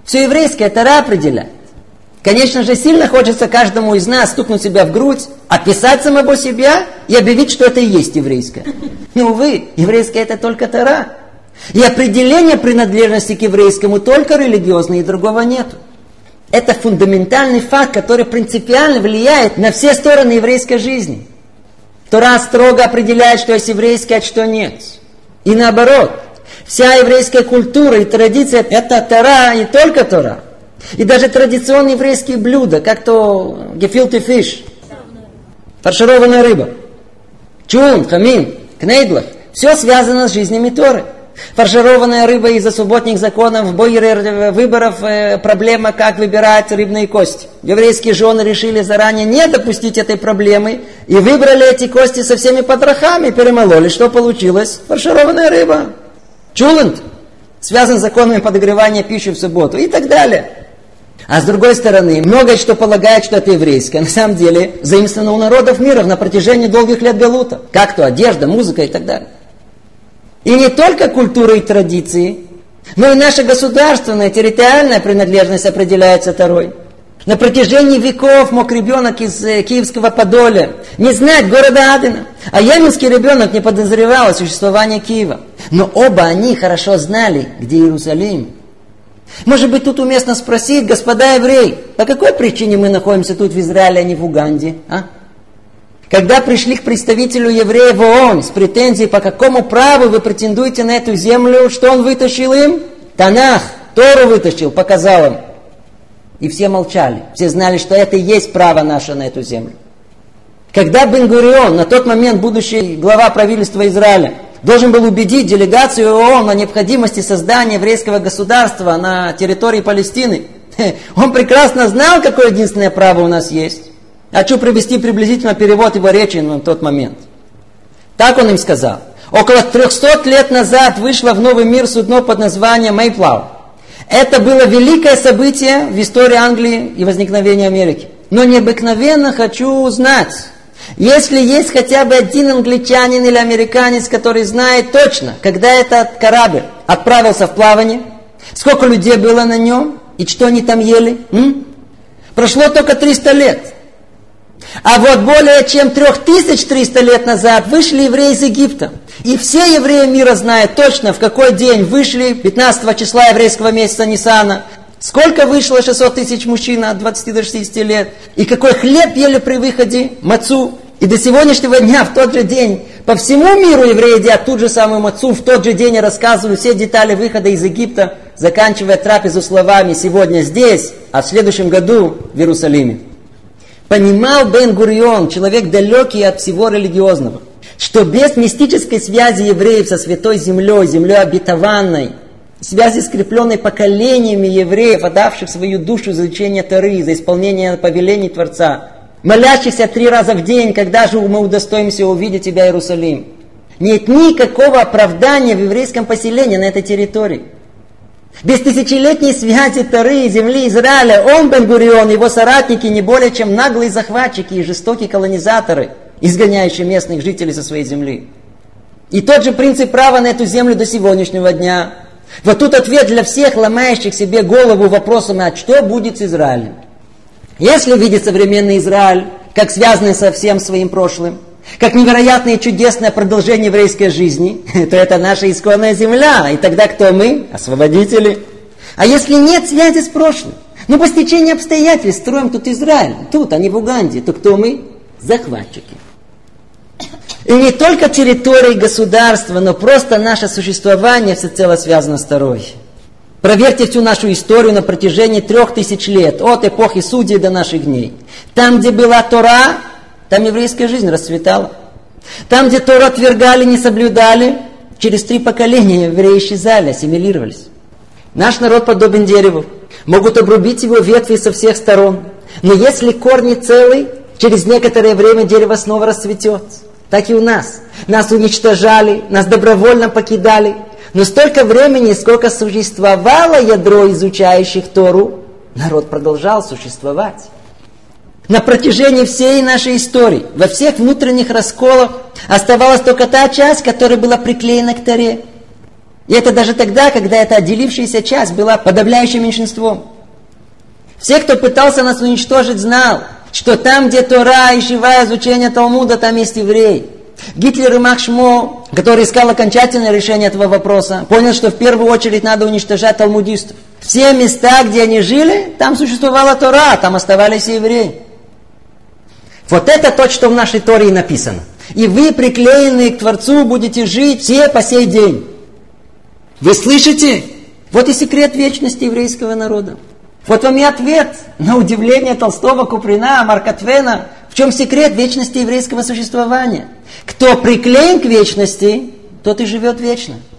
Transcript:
Все еврейское Тора определяет. Конечно же, сильно хочется каждому из нас стукнуть себя в грудь, описать самого себя и объявить, что это и есть еврейское. Но, увы, еврейское это только Тора. И определение принадлежности к еврейскому только религиозное, и другого нету. Это фундаментальный факт, который принципиально влияет на все стороны еврейской жизни. Тора строго определяет, что есть еврейское, а что нет. И наоборот, вся еврейская культура и традиция – это Тора и только Тора. И даже традиционные еврейские блюда, как то гефилте фиш, фаршированная рыба, чун, хамин, кнейдлах, все связано с жизнями Торы. Фаршированная рыба из-за субботних законов, выборов, проблема, как выбирать рыбные кости. Еврейские жены решили заранее не допустить этой проблемы и выбрали эти кости со всеми потрохами, перемололи. Что получилось? Фаршированная рыба. Чулент связан с законами подогревания пищи в субботу и так далее. А с другой стороны, многое, что полагает, что это еврейское, на самом деле заимствовано у народов мира на протяжении долгих лет галута. Как то одежда, музыка и так далее. И не только культура и традиции, но и наша государственная, территориальная принадлежность определяется Торой. На протяжении веков мог ребенок из Киевского Подоля не знать города Адена, а йеменский ребенок не подозревал о существовании Киева. Но оба они хорошо знали, где Иерусалим. Может быть, тут уместно спросить, господа евреи, по какой причине мы находимся тут в Израиле, а не в Уганде? Когда пришли к представителю евреев в ООН с претензией, по какому праву вы претендуете на эту землю, что он вытащил им? Танах, Тору вытащил, показал им. И все молчали. Все знали, что это и есть право наше на эту землю. Когда Бен-Гурион, на тот момент будущий глава правительства Израиля, должен был убедить делегацию ООН о необходимости создания еврейского государства на территории Палестины, он прекрасно знал, какое единственное право у нас есть. Хочу привести приблизительно перевод его речи на тот момент. Так он им сказал. Около 300 лет назад вышло в новый мир судно под названием Мейплау. Это было великое событие в истории Англии и возникновения Америки. Но необыкновенно хочу узнать, если есть хотя бы один англичанин или американец, который знает точно, когда этот корабль отправился в плавание, сколько людей было на нем и что они там ели. Прошло только 300 лет. А вот более чем 3300 лет назад вышли евреи из Египта. И все евреи мира знают точно, в какой день вышли, 15 числа еврейского месяца Ниссана. Сколько вышло 600 тысяч мужчин от 20 до 60 лет. И какой хлеб ели при выходе, мацу. И до сегодняшнего дня, в тот же день, по всему миру евреи едят ту же самую мацу. В тот же день я рассказываю все детали выхода из Египта, заканчивая трапезу словами «сегодня здесь, а в следующем году в Иерусалиме». Понимал Бен-Гурион, человек далекий от всего религиозного, что без мистической связи евреев со Святой Землей, землей обетованной, связи, скрепленной поколениями евреев, отдавших свою душу за изучение Торы, за исполнение повелений Творца, молящихся 3 раза в день, когда же мы удостоимся увидеть тебя, Иерусалим. Нет никакого оправдания в еврейском поселении на этой территории. Без тысячелетней связи Торы и земли Израиля он, Бен-Гурион, его соратники не более чем наглые захватчики и жестокие колонизаторы, изгоняющие местных жителей со своей земли. И тот же принцип права на эту землю до сегодняшнего дня. Вот тут ответ для всех, ломающих себе голову вопросом, а что будет с Израилем? Если видеть современный Израиль, как связанный со всем своим прошлым, как невероятное и чудесное продолжение еврейской жизни, то это наша исконная земля. И тогда кто мы? Освободители. А если нет связи с прошлым? По стечению обстоятельств строим тут Израиль. Тут, а не в Уганде. То кто мы? Захватчики. И не только территория и государство, но просто наше существование всецело связано с Торой. Проверьте всю нашу историю на протяжении 3000 лет, от эпохи Судей до наших дней. Там, где была Тора, там еврейская жизнь расцветала. Там, где Тору отвергали, не соблюдали, через 3 поколения евреи исчезали, ассимилировались. Наш народ подобен дереву. Могут обрубить его ветви со всех сторон. Но если корни целы, через некоторое время дерево снова расцветет. Так и у нас. Нас уничтожали, нас добровольно покидали. Но столько времени, сколько существовало ядро изучающих Тору, народ продолжал существовать. На протяжении всей нашей истории, во всех внутренних расколах, оставалась только та часть, которая была приклеена к Торе. И это даже тогда, когда эта отделившаяся часть была подавляющим меньшинством. Все, кто пытался нас уничтожить, знал, что там, где Тора и Шива, изучение Талмуда, там есть еврей. Гитлер и Мах Шмо, который искал окончательное решение этого вопроса, понял, что в первую очередь надо уничтожать талмудистов. Все места, где они жили, там существовала Тора, там оставались евреи. Вот это то, что в нашей Торе и написано. И вы, приклеенные к Творцу, будете жить все по сей день. Вы слышите? Вот и секрет вечности еврейского народа. Вот вам и ответ на удивление Толстого, Куприна, Марка Твена. В чем секрет вечности еврейского существования? Кто приклеен к вечности, тот и живет вечно.